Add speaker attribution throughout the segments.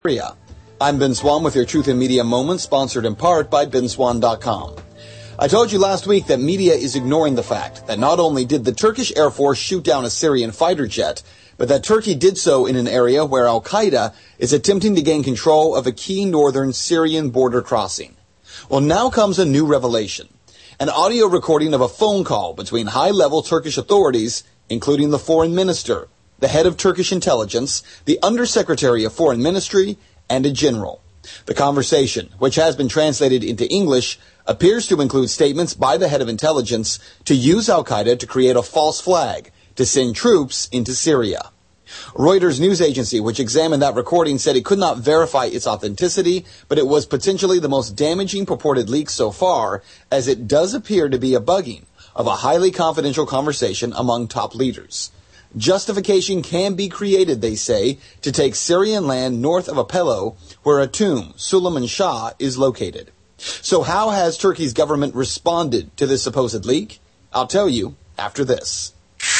Speaker 1: I'm Ben Swan with your Truth in Media Moment, sponsored in part by benswan.com. I told you last week that media is ignoring the fact that not only did the Turkish Air Force shoot down a Syrian fighter jet, but that Turkey did so in an area where Al-Qaeda is attempting to gain control of a key northern Syrian border crossing. Well, now comes a new revelation. An audio recording of a phone call between high-level Turkish authorities, including the foreign minister, the head of Turkish intelligence, the undersecretary of foreign ministry, and a general. The conversation, which has been translated into English, appears to include statements by the head of intelligence to use Al-Qaeda to create a false flag to send troops into Syria. Reuters news agency, which examined that recording, said it could not verify its authenticity, but it was potentially the most damaging purported leak so far, as it does appear to be a bugging of a highly confidential conversation among top leaders. Justification can be created, they say, to take Syrian land north of Aleppo, where a tomb, Suleiman Shah, is located. So how has Turkey's government responded to this supposed leak? I'll tell you after this.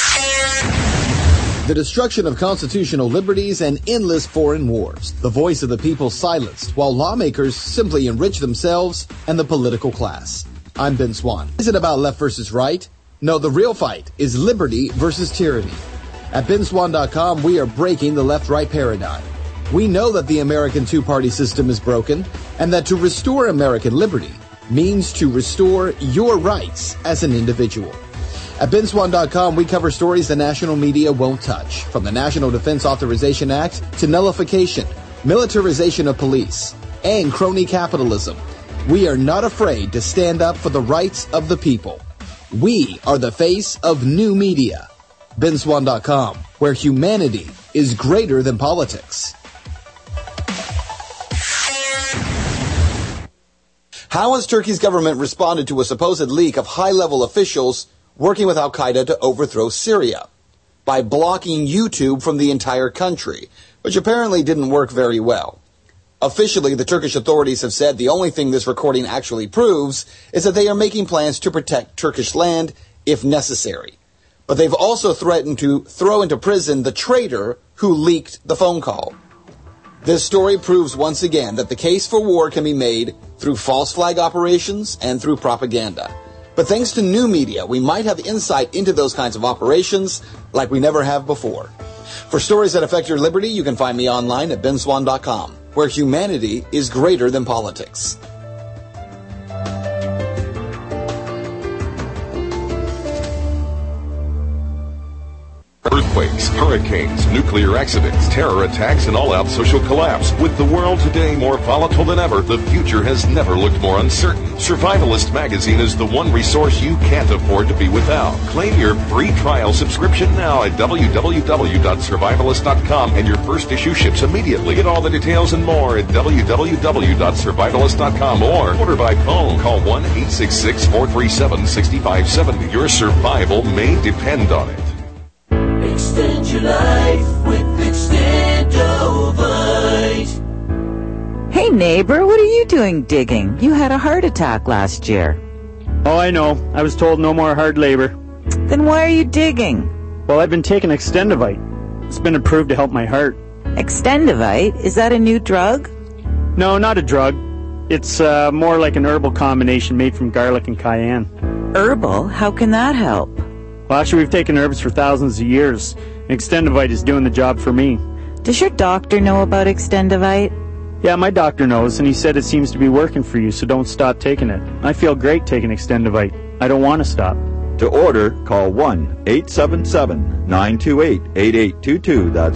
Speaker 1: The destruction of constitutional liberties and endless foreign wars. The voice of the people silenced, while lawmakers simply enrich themselves and the political class. I'm Ben Swan. Is it about left versus right? No, the real fight is liberty versus tyranny. At benswan.com, we are breaking the left-right paradigm. We know that the American two-party system is broken, and that to restore American liberty means to restore your rights as an individual. At benswan.com, we cover stories the national media won't touch, from the National Defense Authorization Act to nullification, militarization of police, and crony capitalism. We are not afraid to stand up for the rights of the people. We are the face of new media. benswan.com, where humanity is greater than politics. How has Turkey's government responded to a supposed leak of high-level officials working with Al-Qaeda to overthrow Syria? By blocking YouTube from the entire country, which apparently didn't work very well. Officially, the Turkish authorities have said the only thing this recording actually proves is that they are making plans to protect Turkish land if necessary. But they've also threatened to throw into prison the traitor who leaked the phone call. This story proves once again that the case for war can be made through false flag operations and through propaganda. But thanks to new media, we might have insight into those kinds of operations like we never have before. For stories that affect your liberty, you can find me online at benswan.com, where humanity is greater than politics.
Speaker 2: Earthquakes, hurricanes, nuclear accidents, terror attacks, and all-out social collapse. With the world today more volatile than ever, the future has never looked more uncertain. Survivalist magazine is the one resource you can't afford to be without. Claim your free trial subscription now at www.survivalist.com, and your first issue ships immediately. Get all the details and more at www.survivalist.com or order by phone. Call 1-866-437-6570. Your survival may depend on it.
Speaker 3: Extend your life with Extendovite.
Speaker 4: Hey neighbor, what are you doing digging? You had a heart attack last year.
Speaker 5: Oh, I know. I was told no more hard labor.
Speaker 4: Then why are you digging?
Speaker 5: Well, I've been taking Extendovite. It's been approved to help my heart.
Speaker 4: Extendovite? Is that a new drug?
Speaker 5: No, not a drug. It's more like an herbal combination made from garlic and cayenne.
Speaker 4: Herbal? How can that help?
Speaker 5: Well, actually, we've taken herbs for thousands of years. Extendovite is doing the job for me.
Speaker 4: Does your doctor know about Extendovite?
Speaker 5: Yeah, my doctor knows, and he said it seems to be working for you, so don't stop taking it. I feel great taking Extendovite. I don't want to stop.
Speaker 6: To order, call 1-877-928-8822. That's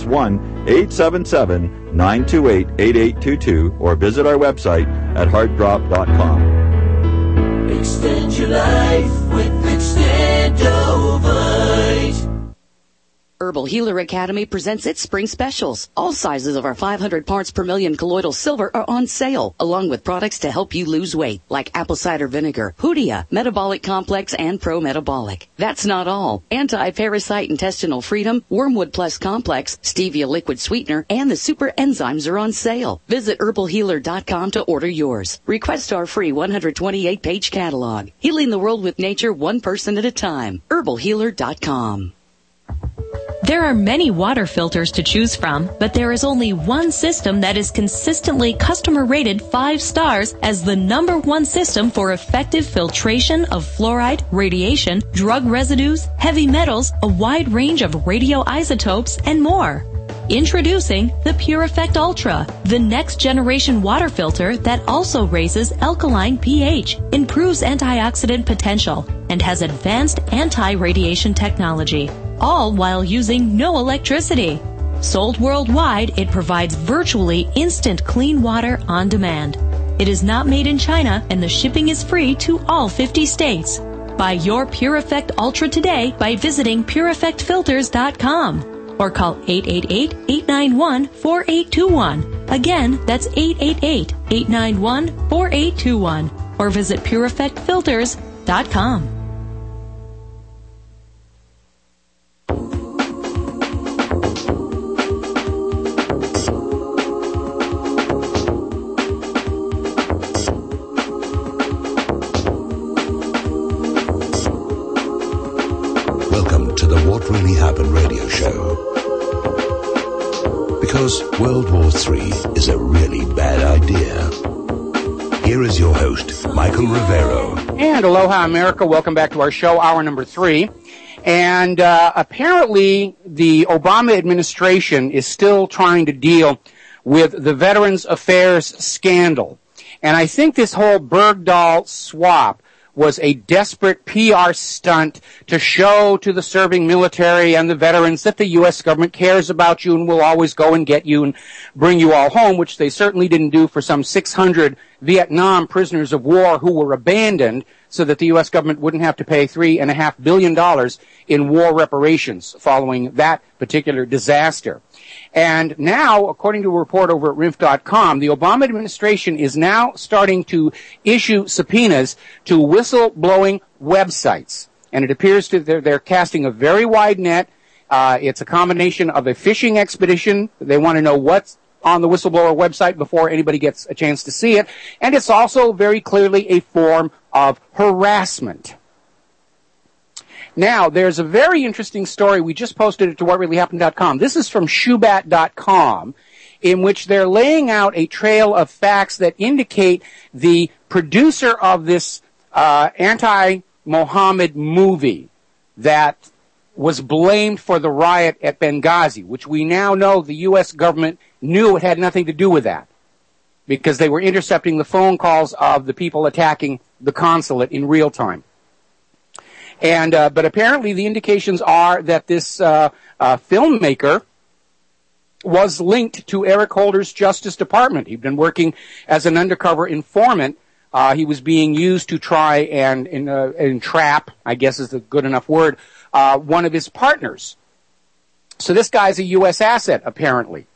Speaker 6: 1-877-928-8822. Or visit our website at heartdrop.com.
Speaker 3: Extend your life with Extendovite.
Speaker 7: Herbal Healer Academy presents its spring specials. All sizes of our 500 parts per million colloidal silver are on sale, along with products to help you lose weight, like apple cider vinegar, Hoodia, Metabolic Complex, and Pro Metabolic. That's not all. Anti-Parasite Intestinal Freedom, Wormwood Plus Complex, Stevia Liquid Sweetener, and the Super Enzymes are on sale. Visit herbalhealer.com to order yours. Request our free 128-page catalog. Healing the world with nature, one person at a time. herbalhealer.com.
Speaker 8: There are many water filters to choose from, but there is only one system that is consistently customer rated 5 stars as the #1 system for effective filtration of fluoride, radiation, drug residues, heavy metals, a wide range of radioisotopes, and more. Introducing the Pure Effect Ultra, the next generation water filter that also raises alkaline pH, improves antioxidant potential, and has advanced anti-radiation technology, all while using no electricity. Sold worldwide, it provides virtually instant clean water on demand. It is not made in China, and the shipping is free to all 50 states. Buy your Pure Effect Ultra today by visiting PureEffectFilters.com. or call 888-891-4821. Again, that's 888-891-4821. Or visit PureEffectFilters.com.
Speaker 9: Welcome to the What Really Happened radio show. Because World War III is a really bad idea. Here is your host, Michael Rivero.
Speaker 10: And aloha, America. Welcome back to our show, hour number 3. And apparently the Obama administration is still trying to deal with the Veterans Affairs scandal. And I think this whole Bergdahl swap was a desperate PR stunt to show to the serving military and the veterans that the U.S. government cares about you and will always go and get you and bring you all home, which they certainly didn't do for some 600 Vietnam prisoners of war who were abandoned so that the U.S. government wouldn't have to pay $3.5 billion in war reparations following that particular disaster. And now, according to a report over at RINF.com, the Obama administration is now starting to issue subpoenas to whistleblowing websites. And it appears that they're casting a very wide net. It's a combination of a fishing expedition. They want to know what's on the whistleblower website before anybody gets a chance to see it. And it's also very clearly a form of harassment. Now, there's a very interesting story. We just posted it to whatreallyhappened.com. This is from Shubat.com, in which they're laying out a trail of facts that indicate the producer of this anti-Mohammed movie that was blamed for the riot at Benghazi, which we now know the U.S. government knew it had nothing to do with that, because they were intercepting the phone calls of the people attacking the consulate in real time. And but apparently the indications are that this filmmaker was linked to Eric Holder's Justice Department. He'd been working as an undercover informant. He was being used to try and entrap, I guess is a good enough word, one of his partners. So this guy's a U.S. asset, apparently.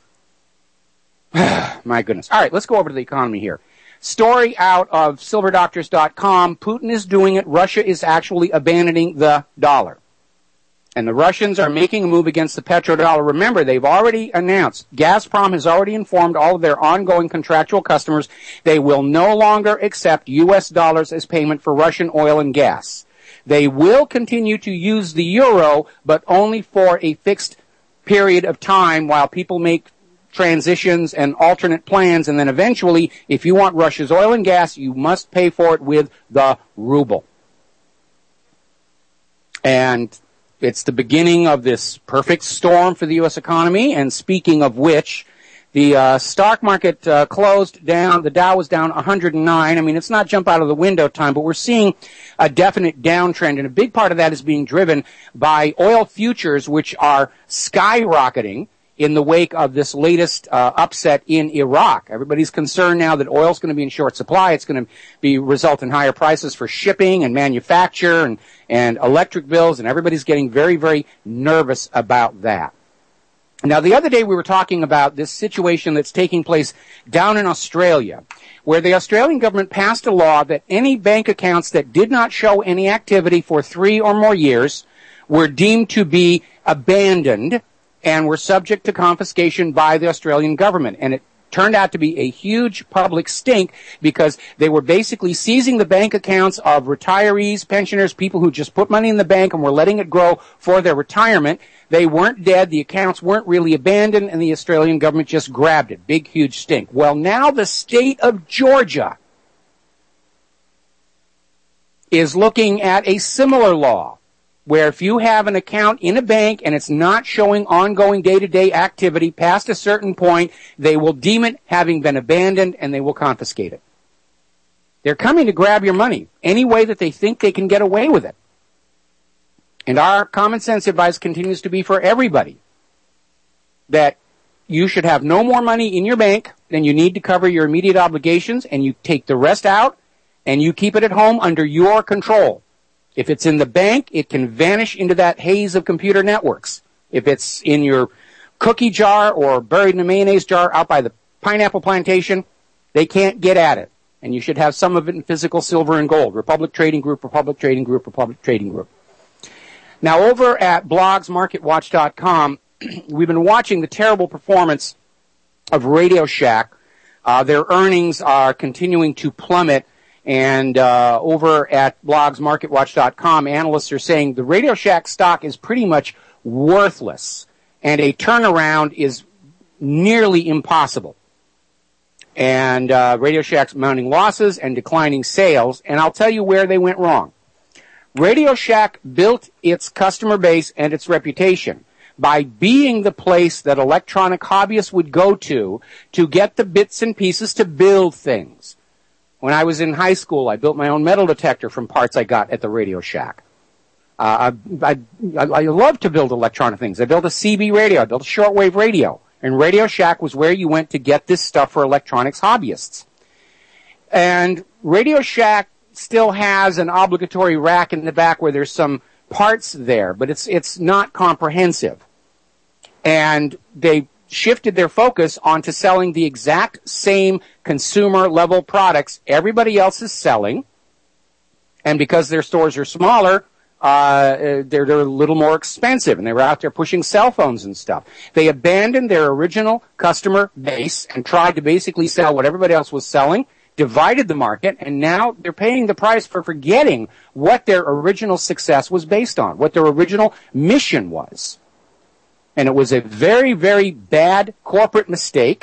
Speaker 10: My goodness. All right, let's go over to the economy here. Story out of silverdoctors.com. Putin is doing it. Russia is actually abandoning the dollar. And the Russians are making a move against the petrodollar. Remember, they've already announced, Gazprom has already informed all of their ongoing contractual customers they will no longer accept U.S. dollars as payment for Russian oil and gas. They will continue to use the euro, but only for a fixed period of time while people make transitions and alternate plans, and then eventually, if you want Russia's oil and gas, you must pay for it with the ruble. And it's the beginning of this perfect storm for the U.S. economy, and speaking of which, the stock market closed down. The Dow was down 109. I mean, it's not jump out of the window time, but we're seeing a definite downtrend, and a big part of that is being driven by oil futures, which are skyrocketing in the wake of this latest upset in Iraq. Everybody's concerned now that oil's going to be in short supply. It's going to result in higher prices for shipping and manufacture and electric bills, and everybody's getting very, very nervous about that. Now, the other day we were talking about this situation that's taking place down in Australia, where the Australian government passed a law that any bank accounts that did not show any activity for 3 or more years were deemed to be abandoned and were subject to confiscation by the Australian government. And it turned out to be a huge public stink because they were basically seizing the bank accounts of retirees, pensioners, people who just put money in the bank and were letting it grow for their retirement. They weren't dead, the accounts weren't really abandoned, and the Australian government just grabbed it. Big, huge stink. Well, now the state of Georgia is looking at a similar law where if you have an account in a bank and it's not showing ongoing day-to-day activity past a certain point, they will deem it having been abandoned and they will confiscate it. They're coming to grab your money any way that they think they can get away with it. And our common sense advice continues to be for everybody that you should have no more money in your bank than you need to cover your immediate obligations, and you take the rest out and you keep it at home under your control. If it's in the bank, it can vanish into that haze of computer networks. If it's in your cookie jar or buried in a mayonnaise jar out by the pineapple plantation, they can't get at it. And you should have some of it in physical silver and gold. Republic Trading Group, Republic Trading Group, Republic Trading Group. Now, over at blogsmarketwatch.com, we've been watching the terrible performance of Radio Shack. Their earnings are continuing to plummet. And over at blogsmarketwatch.com, analysts are saying the Radio Shack stock is pretty much worthless, and a turnaround is nearly impossible. And Radio Shack's mounting losses and declining sales, and I'll tell you where they went wrong. Radio Shack built its customer base and its reputation by being the place that electronic hobbyists would go to get the bits and pieces to build things. When I was in high school, I built my own metal detector from parts I got at the Radio Shack. I love to build electronic things. I built a CB radio. I built a shortwave radio. And Radio Shack was where you went to get this stuff for electronics hobbyists. And Radio Shack still has an obligatory rack in the back where there's some parts there, but it's not comprehensive. And they shifted their focus onto selling the exact same consumer-level products everybody else is selling. And because their stores are smaller, they're a little more expensive, and they were out there pushing cell phones and stuff. They abandoned their original customer base and tried to basically sell what everybody else was selling, divided the market, and now they're paying the price for forgetting what their original success was based on, what their original mission was. And it was a very, very bad corporate mistake.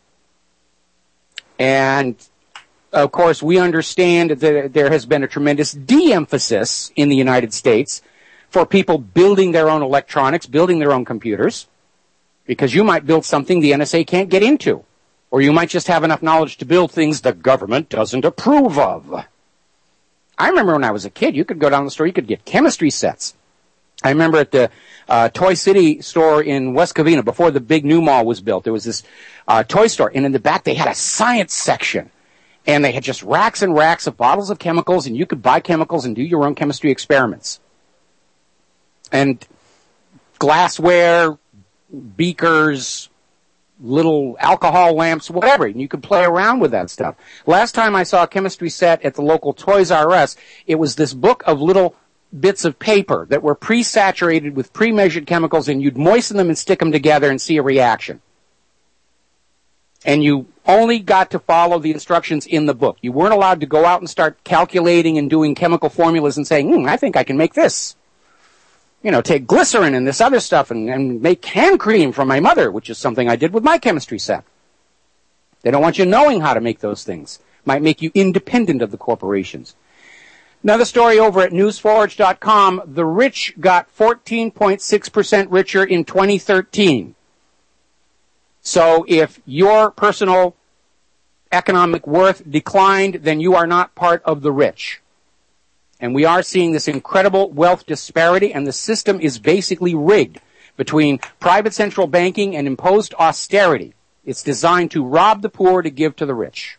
Speaker 10: And, of course, we understand that there has been a tremendous de-emphasis in the United States for people building their own electronics, building their own computers, because you might build something the NSA can't get into. Or you might just have enough knowledge to build things the government doesn't approve of. I remember when I was a kid, you could go down the store, you could get chemistry sets. I remember at the Toy City store in West Covina, before the big new mall was built, there was this toy store, and in the back they had a science section. And they had just racks and racks of bottles of chemicals, and you could buy chemicals and do your own chemistry experiments. And glassware, beakers, little alcohol lamps, whatever, and you could play around with that stuff. Last time I saw a chemistry set at the local Toys R Us, it was this book of little bits of paper that were pre-saturated with pre-measured chemicals, and you'd moisten them and stick them together and see a reaction. And you only got to follow the instructions in the book. You weren't allowed to go out and start calculating and doing chemical formulas and saying, I think I can make this. You know, take glycerin and this other stuff and make hand cream for my mother, which is something I did with my chemistry set. They don't want you knowing how to make those things. Might make you independent of the corporations. Another story over at newsforge.com. The rich got 14.6% richer in 2013. So if your personal economic worth declined, then you are not part of the rich. And we are seeing this incredible wealth disparity, and the system is basically rigged between private central banking and imposed austerity. It's designed to rob the poor to give to the rich.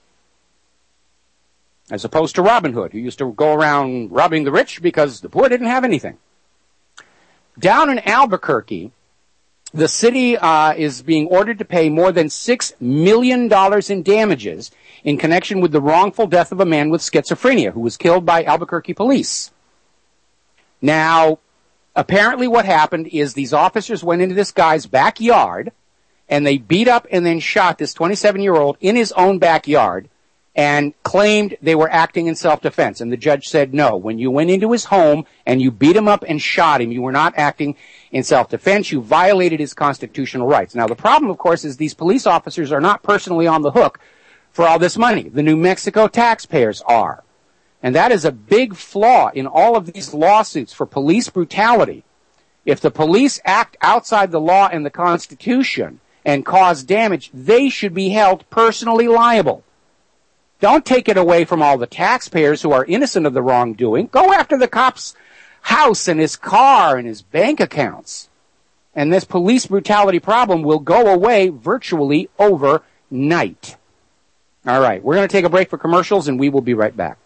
Speaker 10: As opposed to Robin Hood, who used to go around robbing the rich because the poor didn't have anything. Down in Albuquerque, the city is being ordered to pay more than $6 million in damages in connection with the wrongful death of a man with schizophrenia who was killed by Albuquerque police. Now, apparently what happened is these officers went into this guy's backyard and they beat up and then shot this 27-year-old in his own backyard and claimed they were acting in self-defense. And the judge said, no, when you went into his home and you beat him up and shot him, you were not acting in self-defense. You violated his constitutional rights. Now, the problem, of course, is these police officers are not personally on the hook for all this money. The New Mexico taxpayers are. And that is a big flaw in all of these lawsuits for police brutality. If the police act outside the law and the Constitution and cause damage, they should be held personally liable. Don't take it away from all the taxpayers who are innocent of the wrongdoing. Go after the cop's house and his car and his bank accounts. And this police brutality problem will go away virtually overnight. All right, we're going to take a break for commercials, and we will be right back.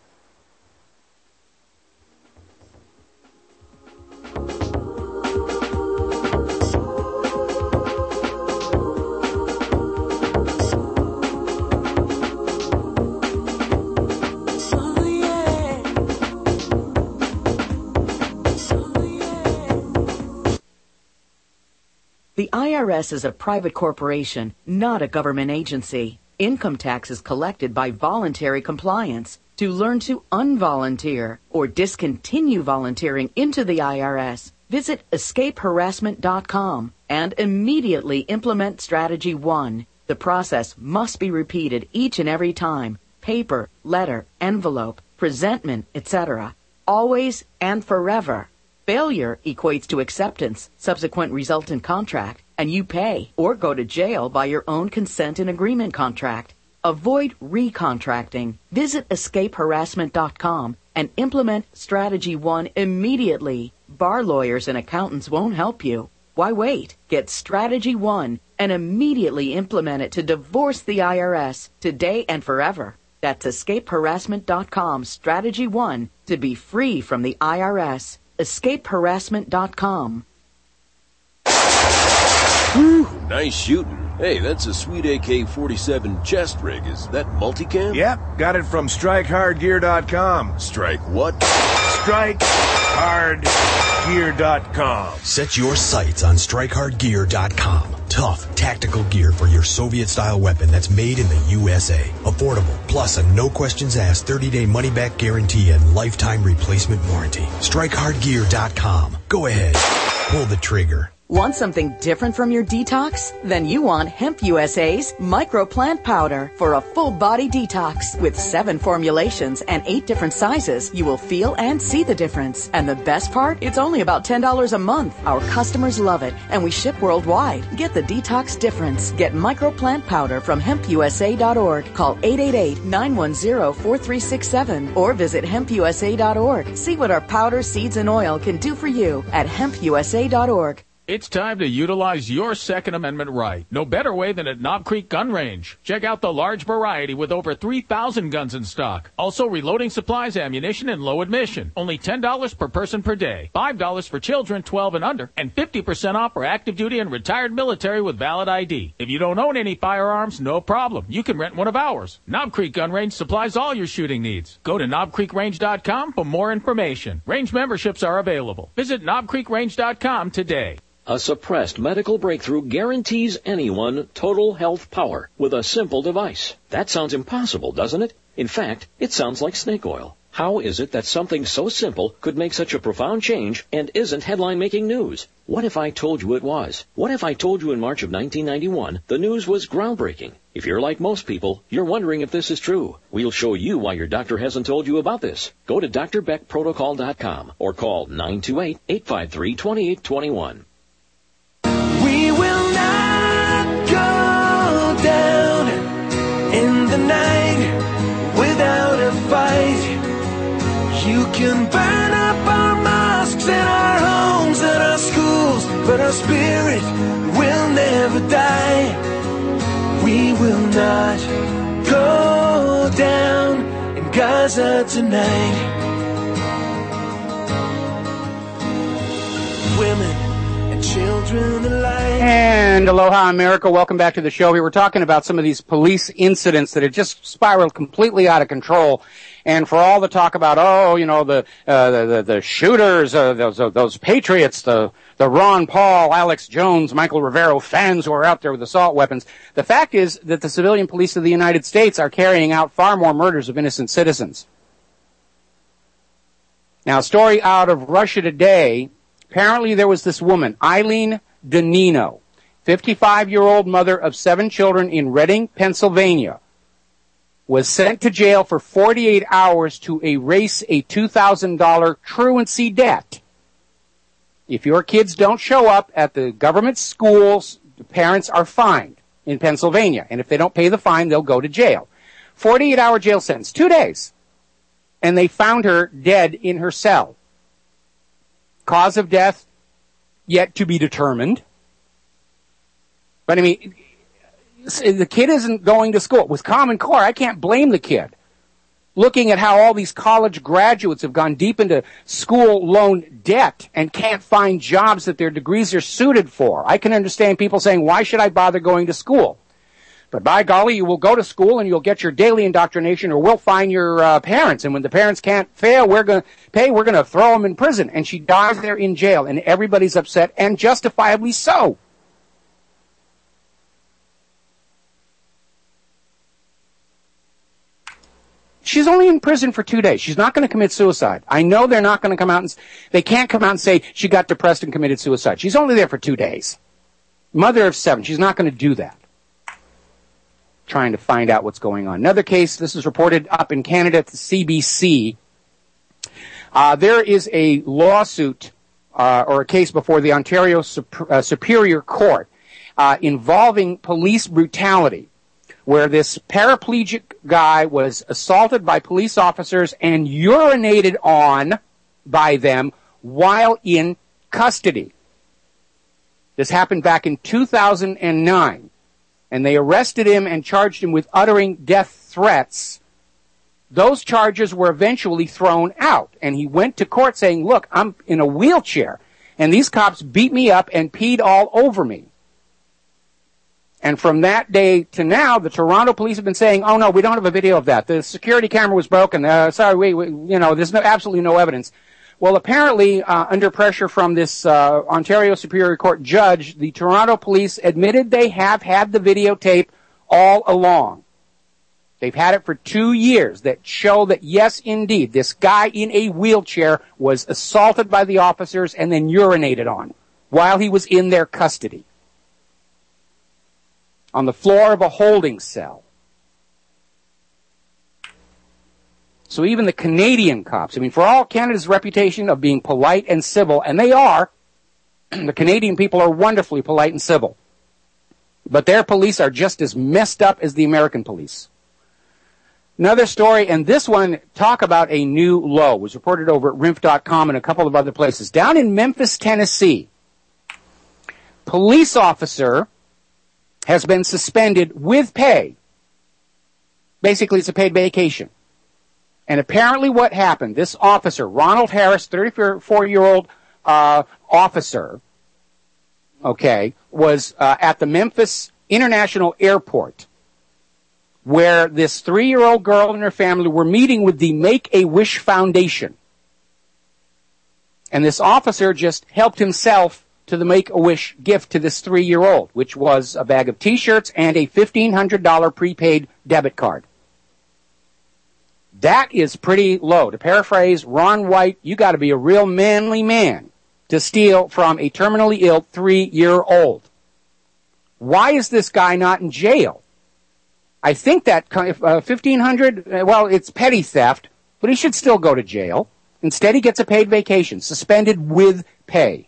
Speaker 4: The IRS is a private corporation, not a government agency. Income tax is collected by voluntary compliance. To learn to unvolunteer or discontinue volunteering into the IRS, visit escapeharassment.com and immediately implement Strategy 1. The process must be repeated each and every time. Paper, letter, envelope, presentment, etc. Always and forever. Failure equates to acceptance, subsequent resultant contract, and you pay or go to jail by your own consent and agreement contract. Avoid recontracting. Visit escapeharassment.com and implement Strategy 1 immediately. Bar lawyers and accountants won't help you. Why wait? Get Strategy 1 and immediately implement it to divorce the IRS today and forever. That's escapeharassment.com, Strategy 1, to be free from the IRS. escapeharassment.com.
Speaker 11: Whew, nice shooting. Hey, that's a sweet AK-47 chest rig. Is that multicam?
Speaker 12: Yep, got it from StrikeHardGear.com.
Speaker 11: Strike what?
Speaker 12: StrikeHardGear.com.
Speaker 13: Set your sights on StrikeHardGear.com. Tough, tactical gear for your Soviet-style weapon that's made in the USA. Affordable, plus a no-questions-asked 30-day money-back guarantee and lifetime replacement warranty. StrikeHardGear.com. Go ahead. Pull the trigger.
Speaker 4: Want something different from your detox? Then you want Hemp USA's Microplant Powder for a full body detox. With 7 formulations and 8 different sizes, you will feel and see the difference. And the best part? It's only about $10 a month. Our customers love it, and we ship worldwide. Get the detox difference. Get Microplant Powder from hempusa.org. Call 888-910-4367 or visit hempusa.org. See what our powder, seeds, and oil can do for you at hempusa.org.
Speaker 14: It's time to utilize your Second Amendment right. No better way than at Knob Creek Gun Range. Check out the large variety with over 3,000 guns in stock. Also reloading supplies, ammunition, and low admission. Only $10 per person per day. $5 for children 12 and under. And 50% off for active duty and retired military with valid ID. If you don't own any firearms, no problem. You can rent one of ours. Knob Creek Gun Range supplies all your shooting needs. Go to knobcreekrange.com for more information. Range memberships are available. Visit knobcreekrange.com today.
Speaker 15: A suppressed medical breakthrough guarantees anyone total health power with a simple device. That sounds impossible, doesn't it? In fact, it sounds like snake oil. How is it that something so simple could make such a profound change and isn't headline-making news? What if I told you it was? What if I told you in March of 1991 the news was groundbreaking? If you're like most people, you're wondering if this is true. We'll show you why your doctor hasn't told you about this. Go to drbeckprotocol.com or call 928-853-2821.
Speaker 3: We will not go down in the night without a fight. You can burn up our mosques and our homes and our schools, but our spirit will never die. We will not go down in Gaza tonight. Women and children alike.
Speaker 10: And aloha, America. Welcome back to the show. We were talking about some of these police incidents that have just spiraled completely out of control. And for all the talk about, the shooters, those patriots, the Ron Paul, Alex Jones, Michael Rivero fans who are out there with assault weapons, the fact is that the civilian police of the United States are carrying out far more murders of innocent citizens. Now, a story out of Russia Today. Apparently there was this woman, Eileen Donino, 55-year-old mother of 7 children in Reading, Pennsylvania, was sent to jail for 48 hours to erase a $2,000 truancy debt. If your kids don't show up at the government schools, the parents are fined in Pennsylvania. And if they don't pay the fine, they'll go to jail. 48-hour jail sentence, 2 days. And they found her dead in her cell. Cause of death yet to be determined. But I mean, the kid isn't going to school. With Common Core, I can't blame the kid. Looking at how all these college graduates have gone deep into school loan debt and can't find jobs that their degrees are suited for. I can understand people saying, why should I bother going to school? But by golly, you will go to school and you'll get your daily indoctrination, or we'll fine your parents. And when the parents can't fail, we're going to throw them in prison. And she dies there in jail, and everybody's upset, and justifiably so. She's only in prison for 2 days. She's not going to commit suicide. I know they're not going to come out and they can't come out and say she got depressed and committed suicide. She's only there for 2 days. Mother of 7. She's not going to do that. Trying to find out what's going on. Another case, this is reported up in Canada at the CBC. There is a lawsuit or a case before the Ontario Superior Court involving police brutality, where this paraplegic guy was assaulted by police officers and urinated on by them while in custody. This happened back in 2009. And they arrested him and charged him with uttering death threats. Those charges were eventually thrown out. And he went to court saying, look, I'm in a wheelchair, and these cops beat me up and peed all over me. And from that day to now, the Toronto police have been saying, oh, no, we don't have a video of that. The security camera was broken. There's absolutely no evidence. Well, apparently, under pressure from this Ontario Superior Court judge, the Toronto police admitted they have had the videotape all along. They've had it for 2 years that show that, yes, indeed, this guy in a wheelchair was assaulted by the officers and then urinated on while he was in their custody on the floor of a holding cell. So even the Canadian cops, I mean, for all Canada's reputation of being polite and civil, and they are, the Canadian people are wonderfully polite and civil, but their police are just as messed up as the American police. Another story, and this one, talk about a new low, was reported over at RINF.com and a couple of other places. Down in Memphis, Tennessee, police officer has been suspended with pay. Basically, it's a paid vacation. And apparently what happened, this officer, Ronald Harris, 34-year-old officer, was at the Memphis International Airport, where this 3-year-old girl and her family were meeting with the Make-A-Wish Foundation. And this officer just helped himself to the Make-A-Wish gift to this 3-year-old, which was a bag of T-shirts and a $1,500 prepaid debit card. That is pretty low. To paraphrase Ron White, you got to be a real manly man to steal from a terminally ill 3-year-old. Why is this guy not in jail? I think that $1,500, well, it's petty theft, but he should still go to jail. Instead, he gets a paid vacation, suspended with pay.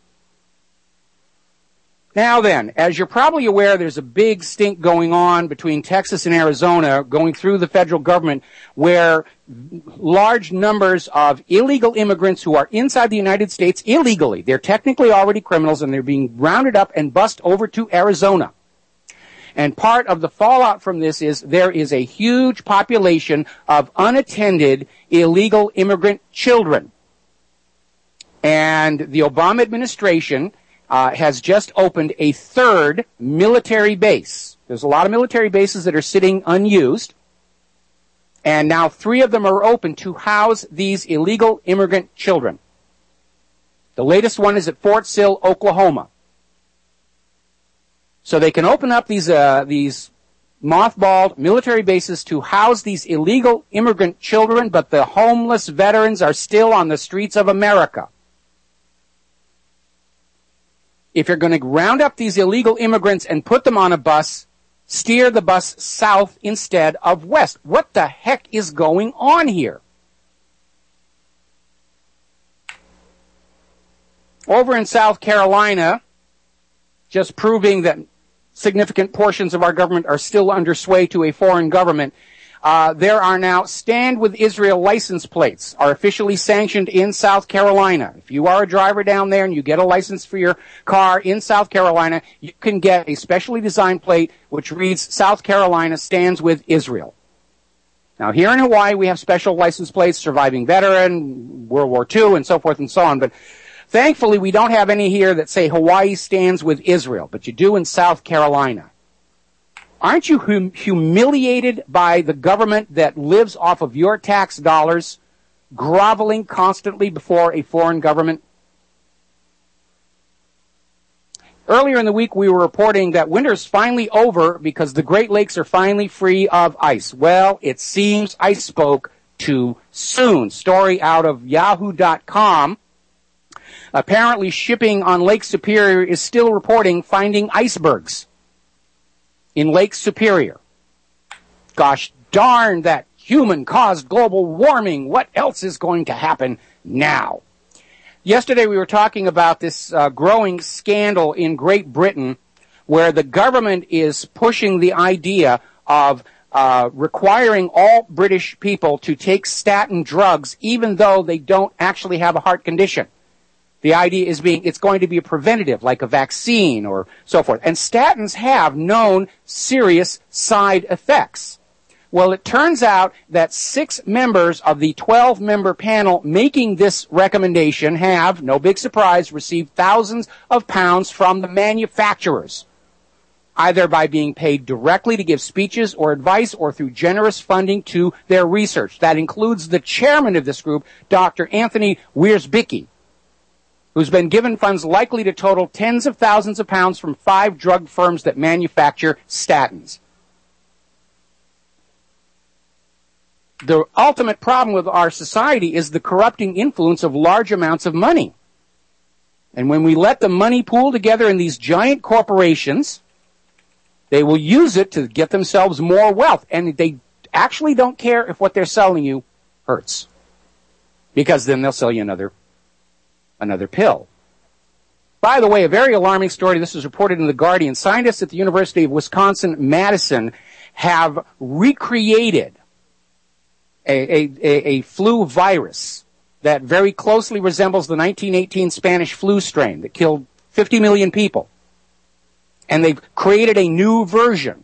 Speaker 10: Now then, as you're probably aware, there's a big stink going on between Texas and Arizona, going through the federal government, where large numbers of illegal immigrants who are inside the United States illegally, they're technically already criminals, and they're being rounded up and bussed over to Arizona. And part of the fallout from this is there is a huge population of unattended illegal immigrant children. And the Obama administration has just opened a third military base. There's a lot of military bases that are sitting unused, and now 3 of them are open to house these illegal immigrant children. The latest one is at Fort Sill, Oklahoma. So they can open up these mothballed military bases to house these illegal immigrant children, but the homeless veterans are still on the streets of America. If you're going to round up these illegal immigrants and put them on a bus, steer the bus south instead of west. What the heck is going on here? Over in South Carolina, just proving that significant portions of our government are still under sway to a foreign government, there are now Stand With Israel license plates are officially sanctioned in South Carolina. If you are a driver down there and you get a license for your car in South Carolina, you can get a specially designed plate which reads South Carolina Stands With Israel. Now here in Hawaii we have special license plates, surviving veteran, World War II, and so forth and so on, but thankfully we don't have any here that say Hawaii stands with Israel, but you do in South Carolina. Aren't you humiliated by the government that lives off of your tax dollars, groveling constantly before a foreign government? Earlier in the week, we were reporting that winter's finally over because the Great Lakes are finally free of ice. Well, it seems I spoke too soon. Story out of Yahoo.com. Apparently, shipping on Lake Superior is still reporting finding icebergs in Lake Superior. Gosh darn that human-caused global warming. What else is going to happen now? Yesterday we were talking about this growing scandal in Great Britain where the government is pushing the idea of requiring all British people to take statin drugs even though they don't actually have a heart condition. The idea is it's going to be a preventative, like a vaccine or so forth. And statins have known serious side effects. Well, it turns out that 6 members of the 12-member panel making this recommendation have, no big surprise, received thousands of pounds from the manufacturers, either by being paid directly to give speeches or advice or through generous funding to their research. That includes the chairman of this group, Dr. Anthony Wierzbicki, who's been given funds likely to total tens of thousands of pounds from 5 drug firms that manufacture statins. The ultimate problem with our society is the corrupting influence of large amounts of money. And when we let the money pool together in these giant corporations, they will use it to get themselves more wealth. And they actually don't care if what they're selling you hurts, because then they'll sell you another pill. By the way, a very alarming story. This was reported in The Guardian. Scientists at the University of Wisconsin-Madison have recreated a flu virus that very closely resembles the 1918 Spanish flu strain that killed 50 million people. And they've created a new version.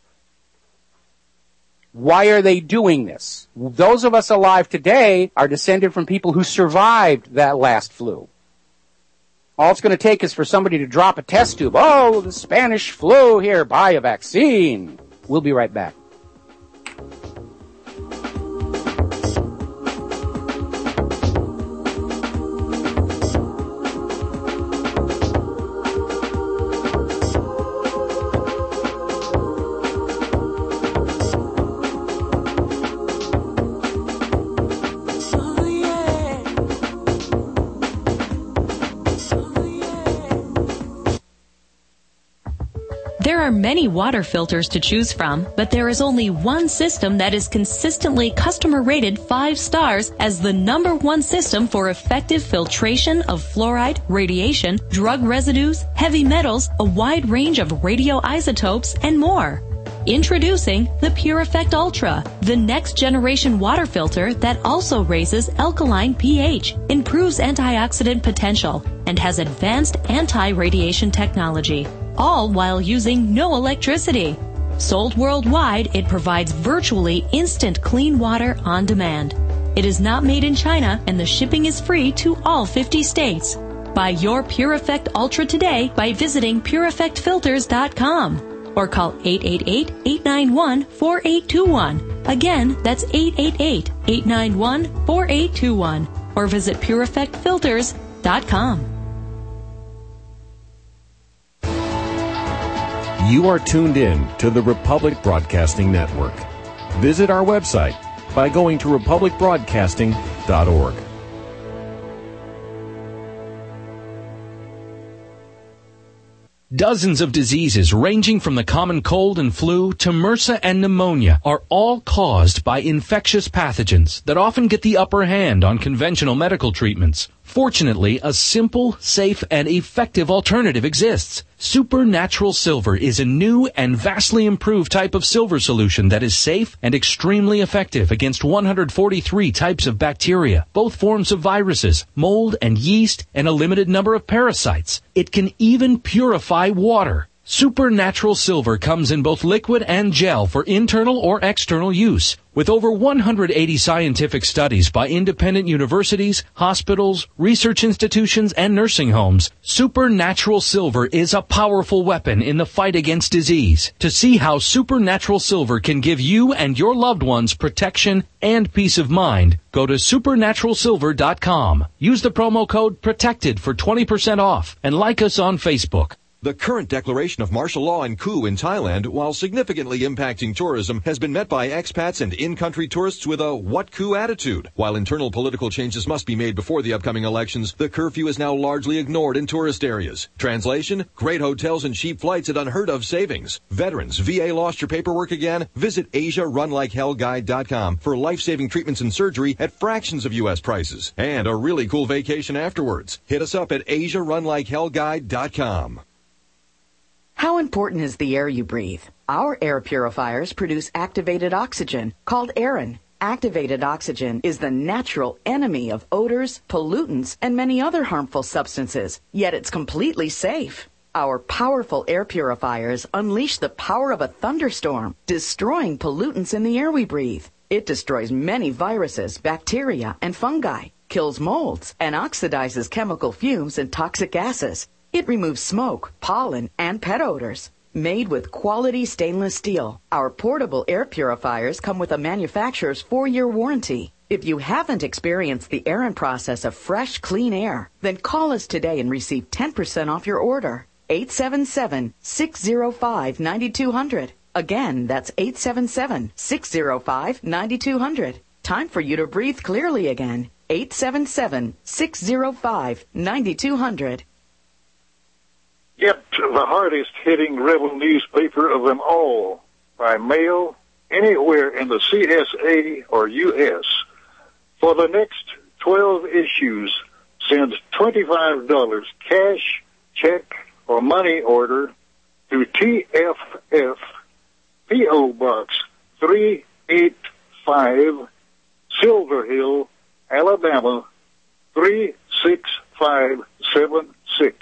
Speaker 10: Why are they doing this? Those of us alive today are descended from people who survived that last flu. All it's going to take is for somebody to drop a test tube. Oh, the Spanish flu, here, buy a vaccine. We'll be right back.
Speaker 8: There are many water filters to choose from, but there is only one system that is consistently customer rated 5 stars as the #1 system for effective filtration of fluoride, radiation, drug residues, heavy metals, a wide range of radioisotopes, and more. Introducing the Pure Effect Ultra, the next generation water filter that also raises alkaline pH, improves antioxidant potential, and has advanced anti-radiation technology, all while using no electricity. Sold worldwide, it provides virtually instant clean water on demand. It is not made in China, and the shipping is free to all 50 states. Buy your Pure Effect Ultra today by visiting PureEffectFilters.com or call 888-891-4821. Again, that's 888-891-4821 or visit PureEffectFilters.com.
Speaker 16: You are tuned in to the Republic Broadcasting Network. Visit our website by going to republicbroadcasting.org.
Speaker 17: Dozens of diseases ranging from the common cold and flu to MRSA and pneumonia are all caused by infectious pathogens that often get the upper hand on conventional medical treatments. Fortunately, a simple, safe, and effective alternative exists. Supernatural Silver is a new and vastly improved type of silver solution that is safe and extremely effective against 143 types of bacteria, both forms of viruses, mold and yeast, and a limited number of parasites. It can even purify water. Supernatural Silver comes in both liquid and gel for internal or external use. With over 180 scientific studies by independent universities, hospitals, research institutions, and nursing homes, Supernatural Silver is a powerful weapon in the fight against disease. To see how Supernatural Silver can give you and your loved ones protection and peace of mind, go to supernaturalsilver.com. Use the promo code PROTECTED for 20% off and like us on Facebook.
Speaker 18: The current declaration of martial law and coup in Thailand, while significantly impacting tourism, has been met by expats and in-country tourists with a what coup attitude. While internal political changes must be made before the upcoming elections, the curfew is now largely ignored in tourist areas. Translation: great hotels and cheap flights at unheard of savings. Veterans, VA lost your paperwork again? Visit AsiaRunLikeHellGuide.com for life-saving treatments and surgery at fractions of U.S. prices. And a really cool vacation afterwards. Hit us up at AsiaRunLikeHellGuide.com.
Speaker 4: How important is the air you breathe? Our air purifiers produce activated oxygen, called Aerin. Activated oxygen is the natural enemy of odors, pollutants, and many other harmful substances, yet it's completely safe. Our powerful air purifiers unleash the power of a thunderstorm, destroying pollutants in the air we breathe. It destroys many viruses, bacteria, and fungi, kills molds, and oxidizes chemical fumes and toxic gases. It removes smoke, pollen, and pet odors. Made with quality stainless steel, our portable air purifiers come with a manufacturer's 4-year warranty. If you haven't experienced the Aerin process of fresh, clean air, then call us today and receive 10% off your order. 877-605-9200. Again, that's 877-605-9200. Time for you to breathe clearly again. 877-605-9200.
Speaker 19: Get the hardest-hitting rebel newspaper of them all by mail anywhere in the CSA or U.S. For the next 12 issues, send $25 cash, check, or money order to TFF, P.O. Box 385, Silver Hill, Alabama 36576.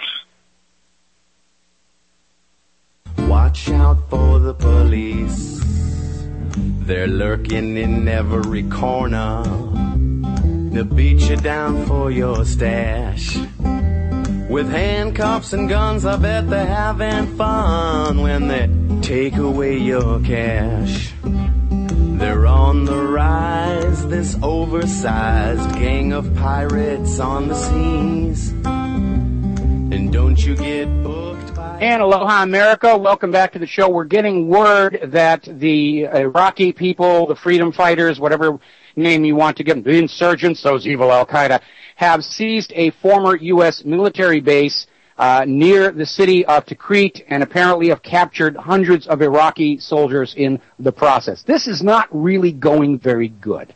Speaker 20: Watch out for the police. They're lurking in every corner. They'll beat you down for your stash. With handcuffs and guns, I bet they're having fun when they take away your cash. They're on the rise, this oversized gang of pirates on the seas. And don't you get booked by...
Speaker 10: And aloha, America. Welcome back to the show. We're getting word that the Iraqi people, the freedom fighters, whatever name you want to give them, the insurgents, those evil Al-Qaeda, have seized a former U.S. military base near the city of Tikrit and apparently have captured hundreds of Iraqi soldiers in the process. This is not really going very good.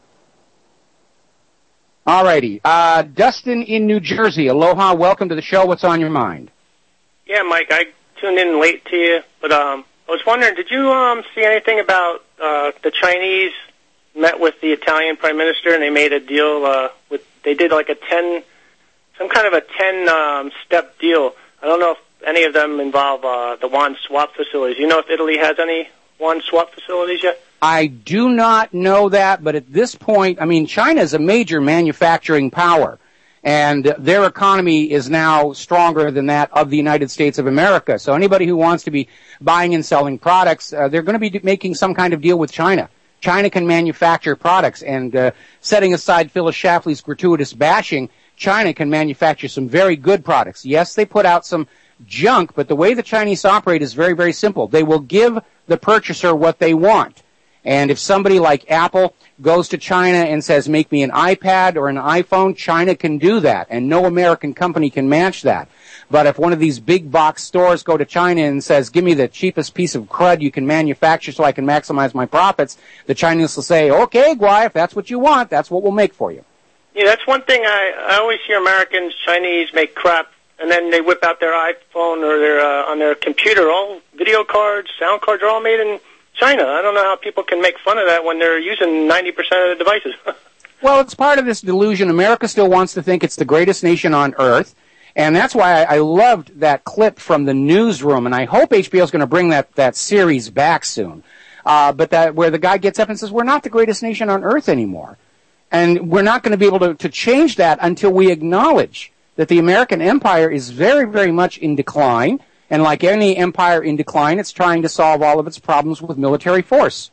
Speaker 10: All righty. Dustin in New Jersey. Aloha. Welcome to the show. What's on your mind?
Speaker 21: Yeah, Mike, I tuned in late to you, but I was wondering, did you see anything about the Chinese met with the Italian Prime Minister and they made a deal they did like some kind of a 10-step deal. I don't know if any of them involve the yuan swap facilities. You know if Italy has any yuan swap facilities yet?
Speaker 10: I do not know that, but at this point, I mean, China is a major manufacturing power. And their economy is now stronger than that of the United States of America. So anybody who wants to be buying and selling products, they're going to be making some kind of deal with China. China can manufacture products, and setting aside Phyllis Schlafly's gratuitous bashing, China can manufacture some very good products. Yes, they put out some junk, but the way the Chinese operate is very, very simple. They will give the purchaser what they want. And if somebody like Apple goes to China and says, make me an iPad or an iPhone, China can do that, and no American company can match that. But if one of these big box stores go to China and says, give me the cheapest piece of crud you can manufacture so I can maximize my profits, the Chinese will say, okay, Guy, if that's what you want, that's what we'll make for you.
Speaker 21: Yeah, that's one thing I always hear Americans, Chinese make crap, and then they whip out their iPhone or their on their computer. All video cards, sound cards are all made in China. I don't know how people can make fun of that when they're using 90% of the devices.
Speaker 10: Well, it's part of this delusion. America still wants to think it's the greatest nation on earth, and that's why I loved that clip from the newsroom, and I hope HBO is going to bring that series back soon. But that where the guy gets up and says, we're not the greatest nation on earth anymore. And we're not going to be able to change that until we acknowledge that the American empire is very, very much in decline. And like any empire in decline, it's trying to solve all of its problems with military force.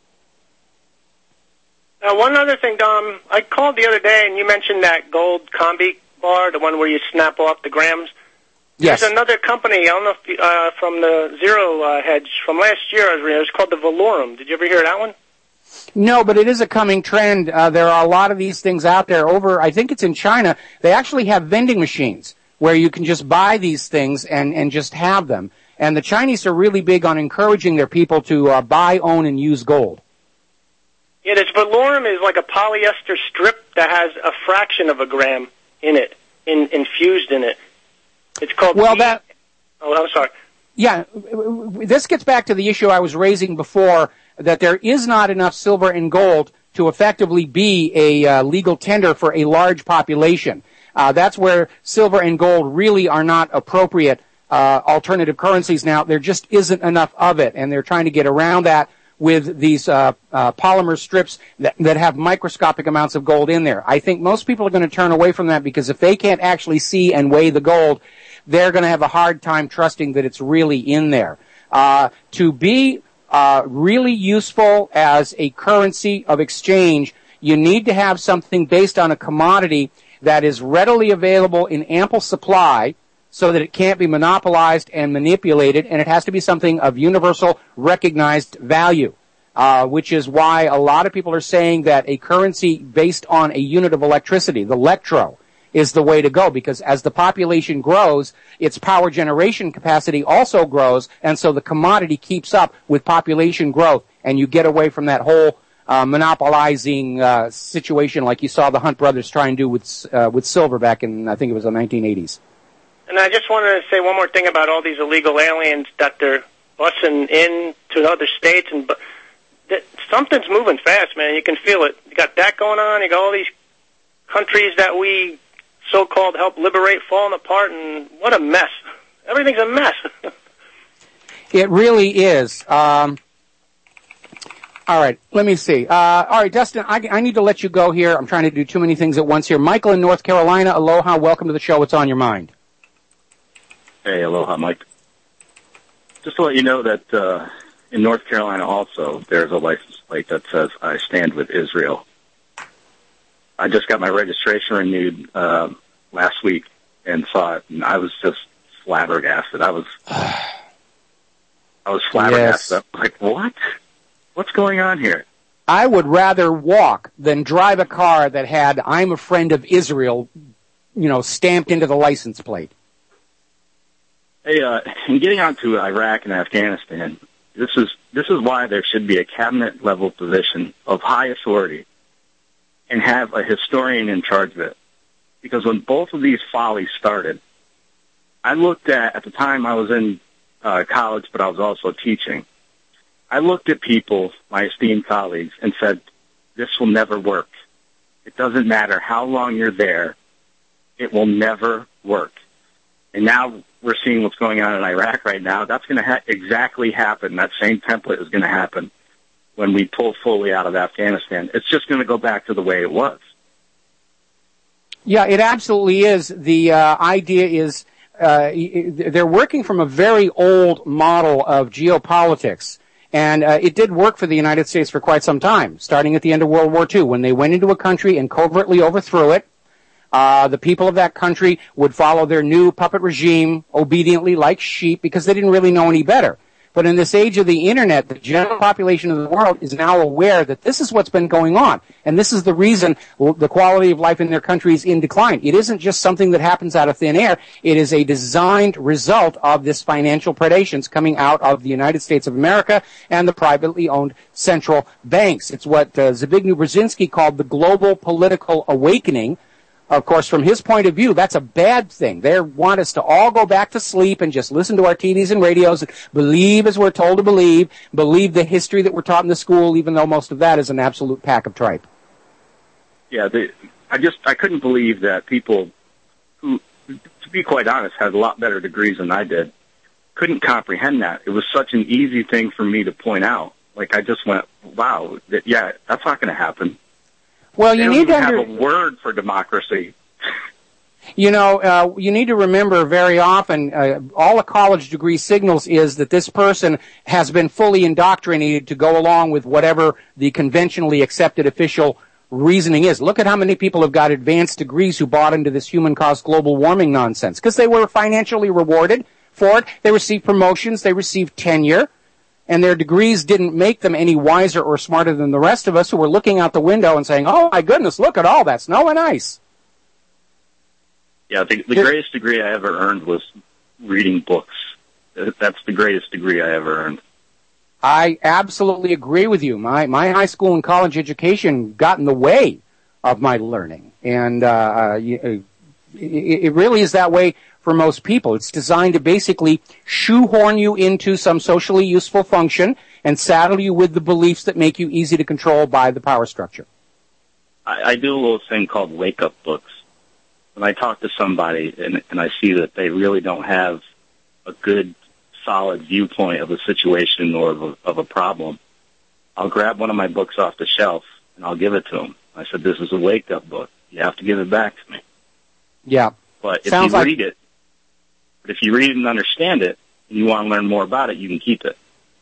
Speaker 21: Now, one other thing, Dom, I called the other day and you mentioned that gold combi bar, the one where you snap off the grams.
Speaker 10: Yes.
Speaker 21: There's another company, I don't know if from the Zero Hedge from last year, it was called the Valorum. Did you ever hear of that one?
Speaker 10: No, but it is a coming trend. There are a lot of these things out there over, I think it's in China. They actually have vending machines where you can just buy these things and just have them. And the Chinese are really big on encouraging their people to buy, own, and use gold.
Speaker 21: Yeah, this Valorum is like a polyester strip that has a fraction of a gram in it, infused in it. It's called...
Speaker 10: Well,
Speaker 21: Oh, I'm sorry.
Speaker 10: Yeah, this gets back to the issue I was raising before, that there is not enough silver and gold to effectively be a legal tender for a large population. That's where silver and gold really are not appropriate alternative currencies now. There just isn't enough of it, and they're trying to get around that with these polymer strips that have microscopic amounts of gold in there. I think most people are going to turn away from that because if they can't actually see and weigh the gold, they're going to have a hard time trusting that it's really in there. To be really useful as a currency of exchange, you need to have something based on a commodity that is readily available in ample supply so that it can't be monopolized and manipulated, and it has to be something of universal recognized value, which is why a lot of people are saying that a currency based on a unit of electricity, the electro, is the way to go, because as the population grows, its power generation capacity also grows, and so the commodity keeps up with population growth, and you get away from that whole monopolizing situation like you saw the Hunt brothers try and do with silver back in, I think it was the 1980s.
Speaker 21: And I just wanted to say one more thing about all these illegal aliens that they're busing in to other states, and something's moving fast, man. You can feel it. You got that going on. You got all these countries that we so-called help liberate falling apart, and what a mess. Everything's a mess.
Speaker 10: It really is. All right, let me see. All right, Dustin, I need to let you go here. I'm trying to do too many things at once here. Michael in North Carolina, aloha. Welcome to the show. What's on your mind?
Speaker 1: Hey, aloha, Mike. Just to let you know that in North Carolina also, there's a license plate that says, I stand with Israel. I just got my registration renewed last week and saw it, and I was just flabbergasted. I was flabbergasted.
Speaker 10: Yes.
Speaker 1: I was like, what? What's going on here?
Speaker 10: I would rather walk than drive a car that had "I'm a friend of Israel," stamped into the license plate.
Speaker 1: Hey, in getting on to Iraq and Afghanistan, this is why there should be a cabinet level position of high authority and have a historian in charge of it. Because when both of these follies started, I looked at the time I was in college, but I was also teaching. I looked at people, my esteemed colleagues, and said, this will never work. It doesn't matter how long you're there. It will never work. And now we're seeing what's going on in Iraq right now. That's going to exactly happen. That same template is going to happen when we pull fully out of Afghanistan. It's just going to go back to the way it was.
Speaker 10: Yeah, it absolutely is. The idea is they're working from a very old model of geopolitics. And it did work for the United States for quite some time, starting at the end of World War II, when they went into a country and covertly overthrew it. The people of that country would follow their new puppet regime obediently like sheep because they didn't really know any better. But in this age of the internet, the general population of the world is now aware that this is what's been going on. And this is the reason the quality of life in their country is in decline. It isn't just something that happens out of thin air. It is a designed result of this financial predations coming out of the United States of America and the privately owned central banks. It's what Zbigniew Brzezinski called the global political awakening. Of course, from his point of view, that's a bad thing. They want us to all go back to sleep and just listen to our TVs and radios, believe as we're told to believe the history that we're taught in the school, even though most of that is an absolute pack of tripe.
Speaker 1: Yeah, I couldn't believe that people who, to be quite honest, had a lot better degrees than I did, couldn't comprehend that. It was such an easy thing for me to point out. Like, I just went, wow, that's not going to happen.
Speaker 10: Well, you need to
Speaker 1: have a word for democracy.
Speaker 10: You know, you need to remember very often, all a college degree signals is that this person has been fully indoctrinated to go along with whatever the conventionally accepted official reasoning is. Look at how many people have got advanced degrees who bought into this human-caused global warming nonsense, because they were financially rewarded for it. They received promotions. They received tenure. And their degrees didn't make them any wiser or smarter than the rest of us who were looking out the window and saying, oh, my goodness, look at all that snow and ice.
Speaker 1: Yeah, the greatest degree I ever earned was reading books. That's the greatest degree I ever earned.
Speaker 10: I absolutely agree with you. My high school and college education got in the way of my learning. And it really is that way for most people. It's designed to basically shoehorn you into some socially useful function and saddle you with the beliefs that make you easy to control by the power structure.
Speaker 1: I do a little thing called wake-up books. When I talk to somebody and I see that they really don't have a good, solid viewpoint of a situation or of a problem, I'll grab one of my books off the shelf and I'll give it to them. I said, this is a wake-up book. You have to give it back to me.
Speaker 10: Yeah.
Speaker 1: But if you read it, if you read it and understand it, and you want to learn more about it, you can keep it.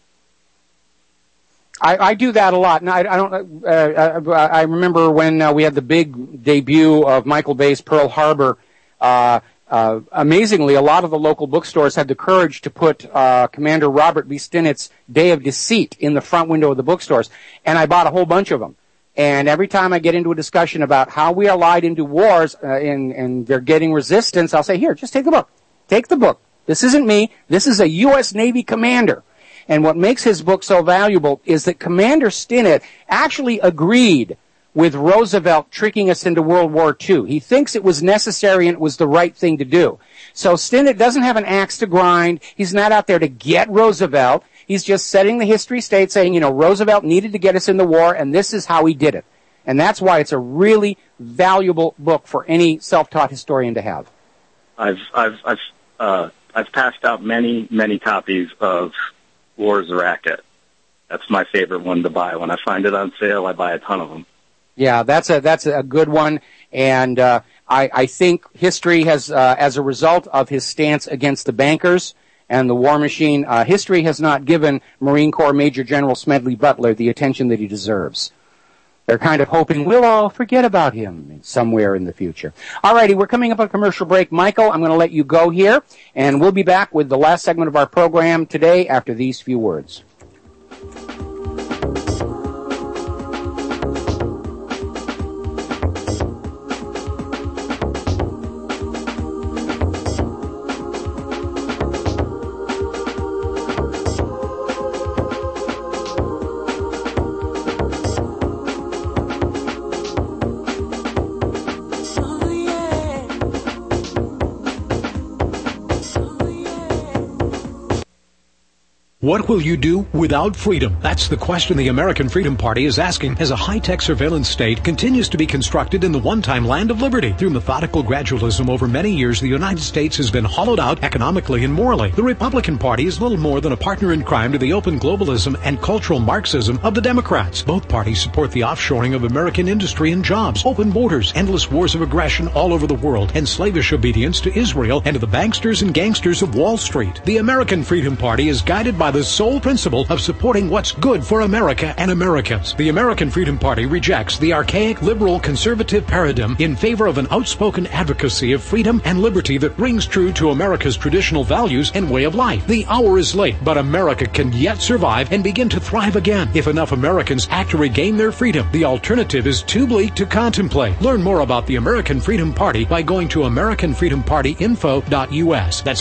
Speaker 10: I do that a lot. And I remember when we had the big debut of Michael Bay's Pearl Harbor. Amazingly, a lot of the local bookstores had the courage to put Commander Robert B. Stinnett's Day of Deceit in the front window of the bookstores, and I bought a whole bunch of them. And every time I get into a discussion about how we are lied into wars and they're getting resistance, I'll say, here, just take the book. Take the book. This isn't me. This is a U.S. Navy commander. And what makes his book so valuable is that Commander Stinnett actually agreed with Roosevelt tricking us into World War II. He thinks it was necessary and it was the right thing to do. So Stinnett doesn't have an axe to grind. He's not out there to get Roosevelt. He's just setting the history straight, saying, you know, Roosevelt needed to get us in the war, and this is how he did it. And that's why it's a really valuable book for any self-taught historian to have.
Speaker 1: I've passed out many copies of War's a Racket. That's my favorite one to buy. When I find it on sale, I buy a ton of them.
Speaker 10: Yeah, that's a good one, and I think history has, as a result of his stance against the bankers and the war machine, history has not given Marine Corps Major General Smedley Butler the attention that he deserves. They're kind of hoping we'll all forget about him somewhere in the future. All righty, we're coming up on a commercial break. Michael, I'm going to let you go here, and we'll be back with the last segment of our program today after these few words.
Speaker 2: What will you do without freedom? That's the question the American Freedom Party is asking as a high-tech surveillance state continues to be constructed in the one-time land of liberty. Through methodical gradualism over many years, the United States has been hollowed out economically and morally. The Republican Party is little more than a partner in crime to the open globalism and cultural Marxism of the Democrats. Both parties support the offshoring of American industry and jobs, open borders, endless wars of aggression all over the world, and slavish obedience to Israel and to the banksters and gangsters of Wall Street. The American Freedom Party is guided by the sole principle of supporting what's good for America and Americans. The American Freedom Party rejects the archaic liberal conservative paradigm in favor of an outspoken advocacy of freedom and liberty that rings true to America's traditional values and way of life. The hour is late, but America can yet survive and begin to thrive again if enough Americans act to regain their freedom. The alternative is too bleak to contemplate. Learn more about the American Freedom Party by going to AmericanFreedomPartyInfo.us. That's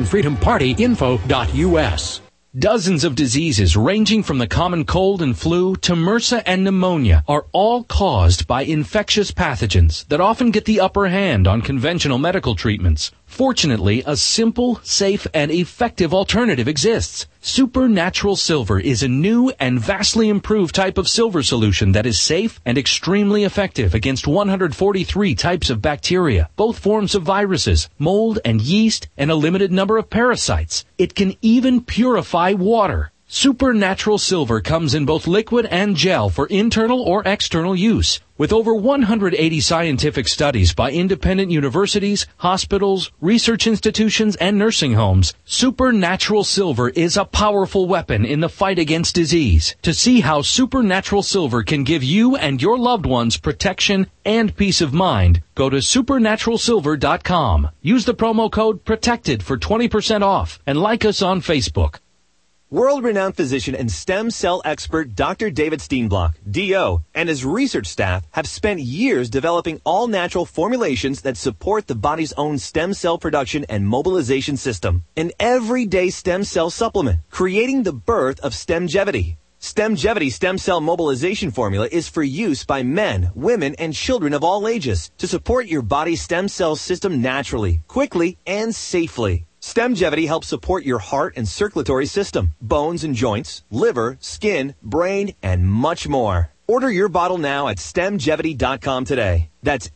Speaker 2: AmericanFreedomPartyInfo.us.
Speaker 17: Dozens of diseases ranging from the common cold and flu to MRSA and pneumonia are all caused by infectious pathogens that often get the upper hand on conventional medical treatments. Fortunately, a simple, safe, and effective alternative exists. Supernatural Silver is a new and vastly improved type of silver solution that is safe and extremely effective against 143 types of bacteria, both forms of viruses, mold and yeast, and a limited number of parasites. It can even purify water. Supernatural Silver comes in both liquid and gel for internal or external use. With over 180 scientific studies by independent universities, hospitals, research institutions, and nursing homes, Supernatural Silver is a powerful weapon in the fight against disease. To see how Supernatural Silver can give you and your loved ones protection and peace of mind, go to supernaturalsilver.com. Use the promo code PROTECTED for 20% off and like us on Facebook.
Speaker 22: World-renowned physician and stem cell expert Dr. David Steenblock, D.O., and his research staff have spent years developing all-natural formulations that support the body's own stem cell production and mobilization system. An everyday stem cell supplement, creating the birth of Stemgevity. Stemgevity stem cell mobilization formula is for use by men, women, and children of all ages to support your body's stem cell system naturally, quickly, and safely. Stemgevity helps support your heart and circulatory system, bones and joints, liver, skin, brain, and much more. Order your bottle now at Stemgevity.com today. That's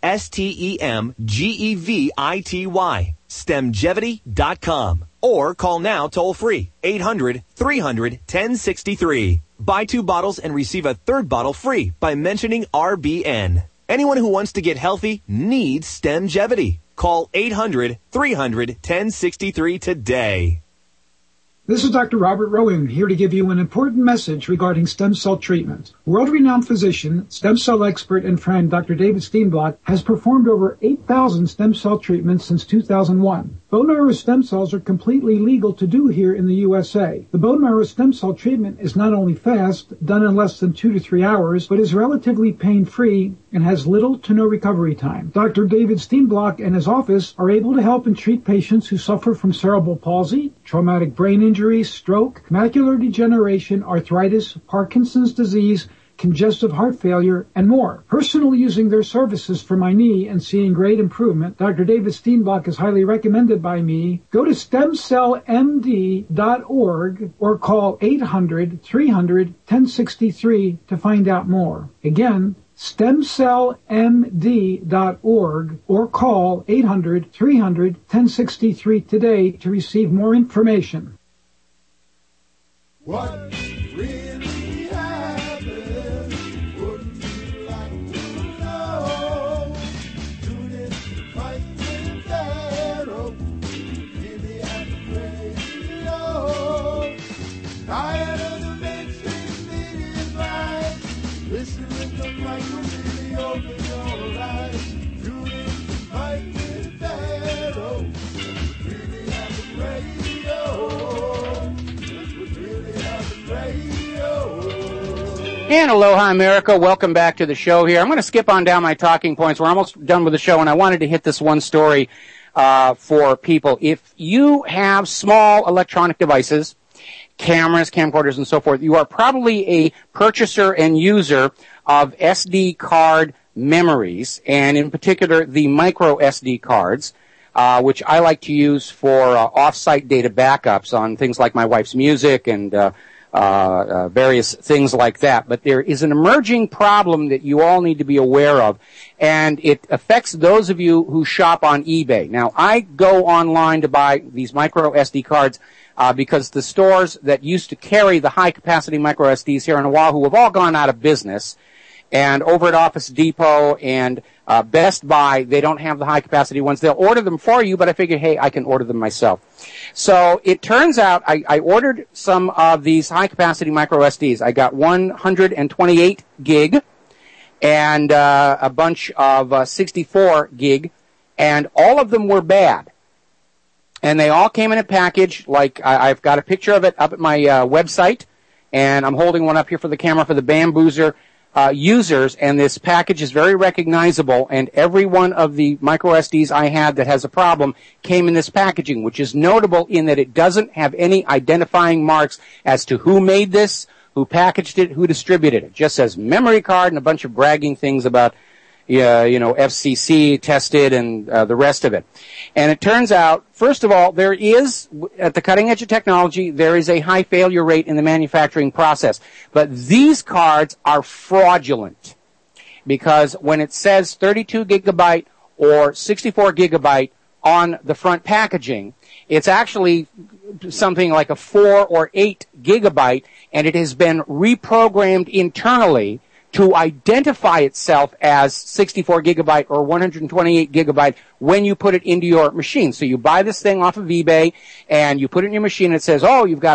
Speaker 22: STEMGEVITY. Stemgevity.com. Or call now toll free, 800-300-1063. Buy 2 bottles and receive a 3rd bottle free by mentioning RBN. Anyone who wants to get healthy needs Stemgevity. Call 800-300-1063 today.
Speaker 23: This is Dr. Robert Rowan here to give you an important message regarding stem cell treatment. World-renowned physician, stem cell expert, and friend Dr. David Steenblock has performed over 8,000 stem cell treatments since 2001. Bone marrow stem cells are completely legal to do here in the USA. The bone marrow stem cell treatment is not only fast, done in less than 2 to 3 hours, but is relatively pain-free and has little to no recovery time. Dr. David Steenblock and his office are able to help and treat patients who suffer from cerebral palsy, traumatic brain injury, stroke, macular degeneration, arthritis, Parkinson's disease, congestive heart failure, and more. Personally using their services for my knee and seeing great improvement, Dr. David Steenblock is highly recommended by me. Go to stemcellmd.org or call 800-300-1063 to find out more. Again, stemcellmd.org or call 800-300-1063 today to receive more information.
Speaker 3: What really happened? Wouldn't you like to know? Tune in to Fight with Pharaoh. Really happened radio. Tired of the mainstream media's lies. Listen with the Michael really open your eyes. Tune in to Fight with Pharaoh. Really happened radio.
Speaker 10: And aloha, America. Welcome back to the show here. I'm going to skip on down my talking points. We're almost done with the show, and I wanted to hit this one story for people. If you have small electronic devices, cameras, camcorders, and so forth, you are probably a purchaser and user of SD card memories, and in particular, the micro SD cards. which I like to use for off-site data backups on things like my wife's music and various things like that. But there is an emerging problem that you all need to be aware of, and it affects those of you who shop on eBay. Now, I go online to buy these micro SD cards because the stores that used to carry the high-capacity micro SDs here in Oahu have all gone out of business. And over at Office Depot and Best Buy, they don't have the high-capacity ones. They'll order them for you, but I figured, hey, I can order them myself. So it turns out I ordered some of these high-capacity micro SDs. I got 128 gig and a bunch of 64 gig, and all of them were bad. And they all came in a package, like I've got a picture of it up at my website, and I'm holding one up here for the camera for the Bamboozer users, and this package is very recognizable, and every one of the micro SDs I had that has a problem came in this packaging, which is notable in that it doesn't have any identifying marks as to who made this, who packaged it, who distributed it. It just says memory card and a bunch of bragging things about FCC tested and the rest of it. And it turns out, first of all, there is, at the cutting edge of technology, there is a high failure rate in the manufacturing process. But these cards are fraudulent because when it says 32 gigabyte or 64 gigabyte on the front packaging, it's actually something like a 4 or 8 gigabyte, and it has been reprogrammed internally to identify itself as 64 gigabyte or 128 gigabyte when you put it into your machine. So you buy this thing off of eBay and you put it in your machine and it says, oh, you've got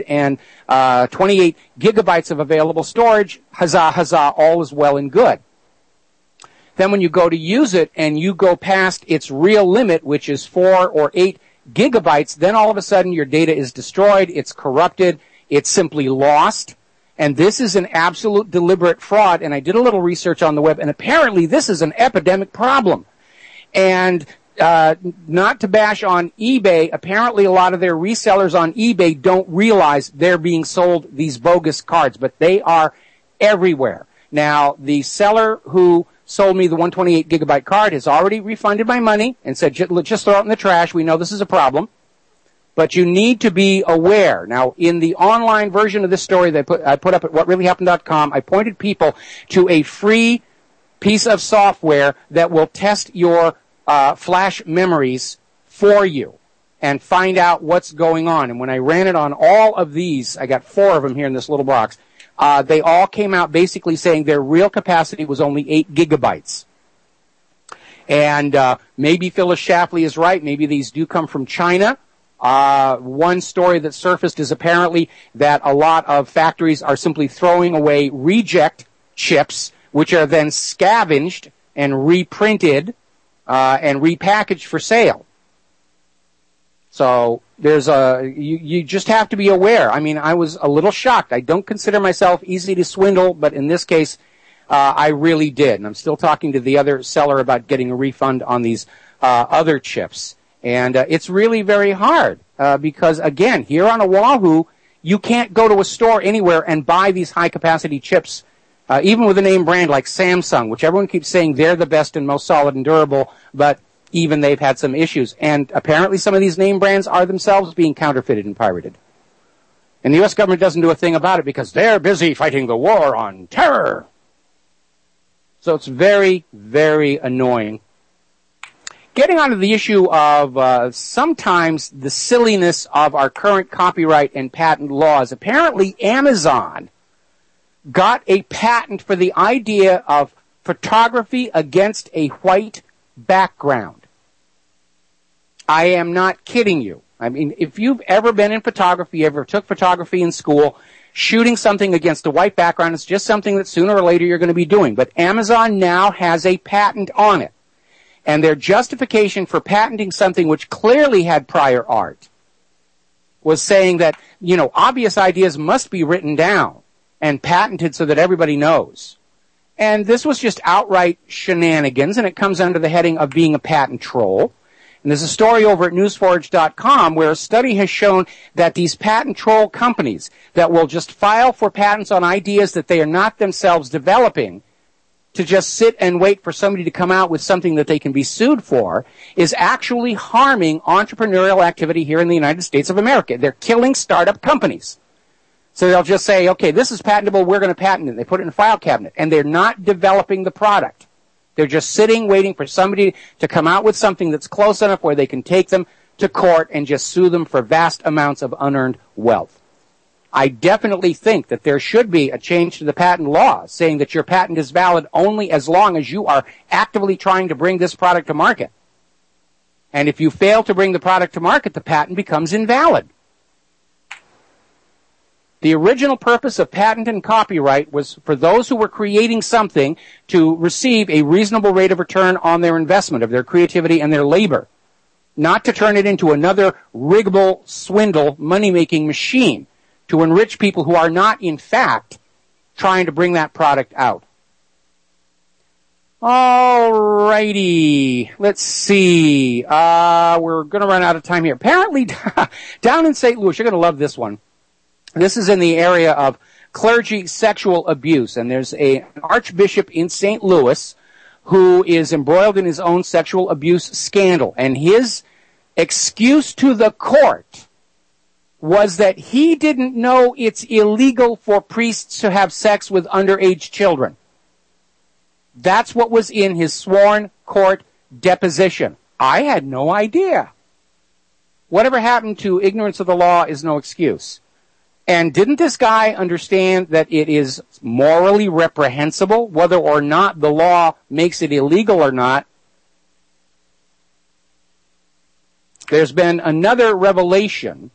Speaker 10: 128 gigabytes of available storage. Huzzah, huzzah, all is well and good. Then when you go to use it and you go past its real limit, which is 4 or 8 gigabytes, then all of a sudden your data is destroyed, it's corrupted, it's simply lost. And this is an absolute deliberate fraud, and I did a little research on the web, and apparently this is an epidemic problem. And not to bash on eBay, apparently a lot of their resellers on eBay don't realize they're being sold these bogus cards, but they are everywhere. Now, the seller who sold me the 128 gigabyte card has already refunded my money and said, just throw it in the trash. We know this is a problem. But you need to be aware. Now, in the online version of this story that I put up at whatreallyhappened.com, I pointed people to a free piece of software that will test your flash memories for you and find out what's going on. And when I ran it on all of these, I got 4 of them here in this little box, they all came out basically saying their real capacity was only 8 gigabytes. And maybe Phyllis Schlafly is right. Maybe these do come from China. One story that surfaced is apparently that a lot of factories are simply throwing away reject chips, which are then scavenged and reprinted and repackaged for sale. So there's you just have to be aware. I mean, I was a little shocked. I don't consider myself easy to swindle, but in this case, I really did. And I'm still talking to the other seller about getting a refund on these other chips. And it's really very hard because, again, here on Oahu, you can't go to a store anywhere and buy these high-capacity chips, even with a name brand like Samsung, which everyone keeps saying they're the best and most solid and durable, but even they've had some issues. And apparently some of these name brands are themselves being counterfeited and pirated. And the U.S. government doesn't do a thing about it because they're busy fighting the war on terror. So it's very, very annoying. Getting onto the issue of sometimes the silliness of our current copyright and patent laws, apparently Amazon got a patent for the idea of photography against a white background. I am not kidding you. I mean, if you've ever been in photography, ever took photography in school, shooting something against a white background is just something that sooner or later you're going to be doing. But Amazon now has a patent on it. And their justification for patenting something which clearly had prior art was saying that, obvious ideas must be written down and patented so that everybody knows. And this was just outright shenanigans, and it comes under the heading of being a patent troll. And there's a story over at newsforge.com where a study has shown that these patent troll companies that will just file for patents on ideas that they are not themselves developing to just sit and wait for somebody to come out with something that they can be sued for is actually harming entrepreneurial activity here in the United States of America. They're killing startup companies. So they'll just say, okay, this is patentable, we're going to patent it. They put it in a file cabinet, and they're not developing the product. They're just sitting, waiting for somebody to come out with something that's close enough where they can take them to court and just sue them for vast amounts of unearned wealth. I definitely think that there should be a change to the patent law saying that your patent is valid only as long as you are actively trying to bring this product to market. And if you fail to bring the product to market, the patent becomes invalid. The original purpose of patent and copyright was for those who were creating something to receive a reasonable rate of return on their investment of their creativity and their labor, not to turn it into another riggable, swindle, money-making machine to enrich people who are not, in fact, trying to bring that product out. All righty. Let's see. We're going to run out of time here. Apparently, down in St. Louis, you're going to love this one. This is in the area of clergy sexual abuse, and there's an archbishop in St. Louis who is embroiled in his own sexual abuse scandal, and his excuse to the court was that he didn't know it's illegal for priests to have sex with underage children. That's what was in his sworn court deposition. I had no idea. Whatever happened to ignorance of the law is no excuse. And didn't this guy understand that it is morally reprehensible, whether or not the law makes it illegal or not? There's been another revelation.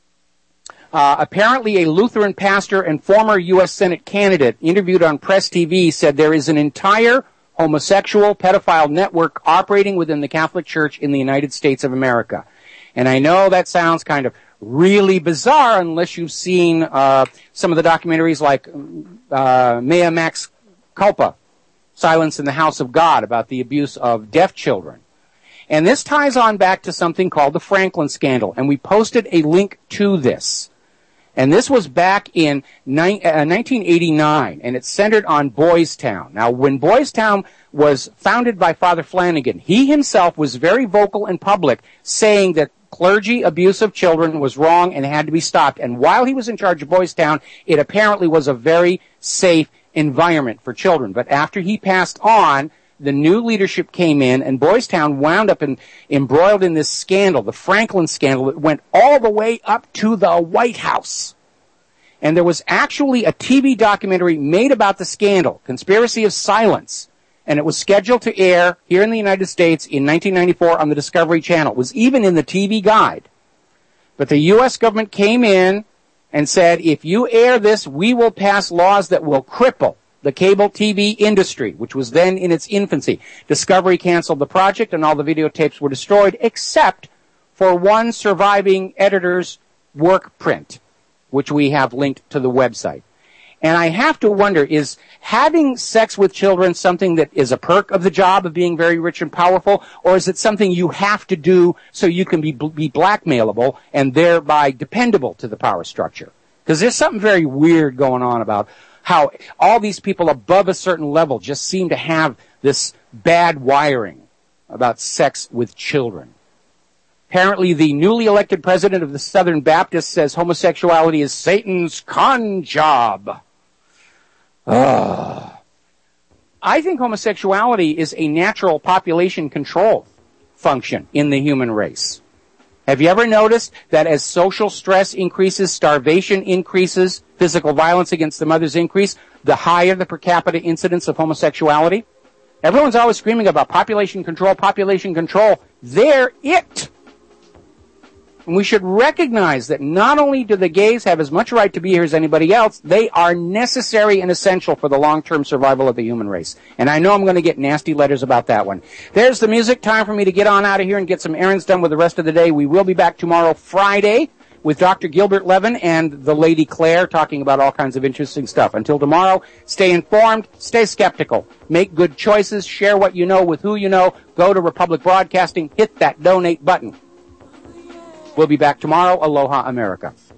Speaker 10: Apparently a Lutheran pastor and former U.S. Senate candidate interviewed on Press TV said there is an entire homosexual pedophile network operating within the Catholic Church in the United States of America. And I know that sounds kind of really bizarre unless you've seen some of the documentaries like Mea Max Culpa, Silence in the House of God, about the abuse of deaf children. And this ties on back to something called the Franklin scandal, and we posted a link to this. And this was back in 1989, and it's centered on Boys Town. Now, when Boys Town was founded by Father Flanagan, he himself was very vocal in public saying that clergy abuse of children was wrong and had to be stopped. And while he was in charge of Boys Town, it apparently was a very safe environment for children. But after he passed on, the new leadership came in, and Boys Town wound up embroiled in this scandal, the Franklin scandal, that went all the way up to the White House. And there was actually a TV documentary made about the scandal, Conspiracy of Silence. And it was scheduled to air here in the United States in 1994 on the Discovery Channel. It was even in the TV guide. But the U.S. government came in and said, if you air this, we will pass laws that will cripple the cable TV industry, which was then in its infancy. Discovery canceled the project, and all the videotapes were destroyed, except for one surviving editor's work print, which we have linked to the website. And I have to wonder, is having sex with children something that is a perk of the job of being very rich and powerful, or is it something you have to do so you can be blackmailable and thereby dependable to the power structure? Because there's something very weird going on about how all these people above a certain level just seem to have this bad wiring about sex with children. Apparently, the newly elected president of the Southern Baptists says homosexuality is Satan's con job. I think homosexuality is a natural population control function in the human race. Have you ever noticed that as social stress increases, starvation increases, physical violence against the mothers increase, the higher the per capita incidence of homosexuality? Everyone's always screaming about population control, population control. They're it. And we should recognize that not only do the gays have as much right to be here as anybody else, they are necessary and essential for the long-term survival of the human race. And I know I'm going to get nasty letters about that one. There's the music. Time for me to get on out of here and get some errands done with the rest of the day. We will be back tomorrow, Friday, with Dr. Gilbert Levin and the Lady Claire talking about all kinds of interesting stuff. Until tomorrow, stay informed, stay skeptical, make good choices, share what you know with who you know, go to Republic Broadcasting, hit that donate button. We'll be back tomorrow. Aloha, America.